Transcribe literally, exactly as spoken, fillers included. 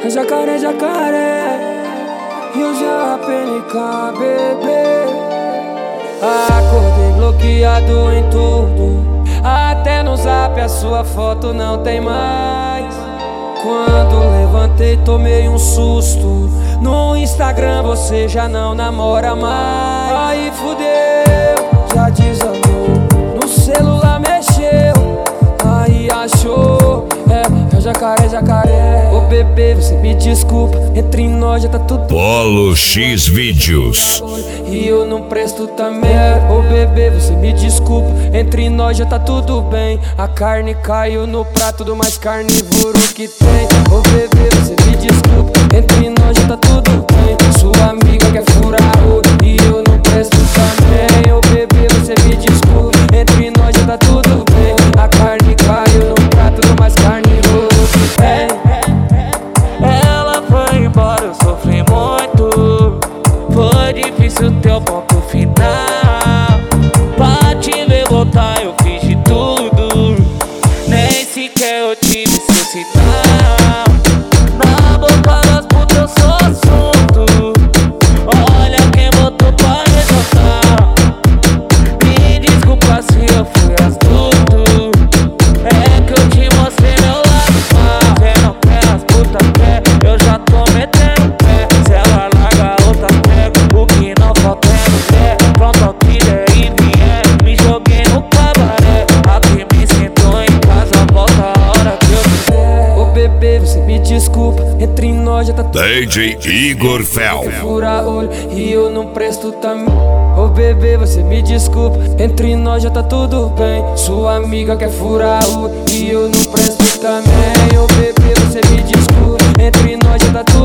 Jacaré, jacaré, eu já P N K, bebê. Acordei bloqueado em tudo, até no zap a sua foto não tem mais. Quando levantei tomei um susto, no Instagram você já não namora mais. Aí fudeu, já desandou, no celular mexeu, aí achou. É, é jacaré, jacaré. Ô bebê, você me desculpa, entre nós já tá tudo. Polo X Vídeos. E eu não presto também. Ô bebê, você me desculpa, entre nós já tá tudo bem. A carne caiu no prato do mais carnívoro que tem. Ô bebê, você me desculpa, entre nós já tá tudo bem. Sua amiga quer furar o e eu não presto também. Ô bebê, você me desculpa, entre nós já tá tudo bem. A carne caiu no prato do mais carnívoro que tem. Ela foi embora, eu sofri muito. Foi difícil teu ponto final. Pra te ver voltar eu fiz de tudo, nem sequer eu tive seu sinal. Na boca das putas eu sou assunto. Olha quem botou pra resoltar. Me desculpa se eu fui astuto, é que eu te mostrei meu lado mal. Cê não quer, as putas quer, eu já tô metendo pé. Se ela larga a outra pega, o que não falta é mulher. Pronto ao que der e vier, me joguei no cabaré. Aqui me sinto em casa, volta a hora que eu quiser. Ô bebê, você me desculpa, entre nós já tá tudo D J Igor Fel. fura olho e eu não presto também. Ô bebê, você me desculpa, entre nós já tá tudo bem. Sua amiga quer furar olho e eu não presto também. Ô bebê, você me desculpa, entre nós já tá tudo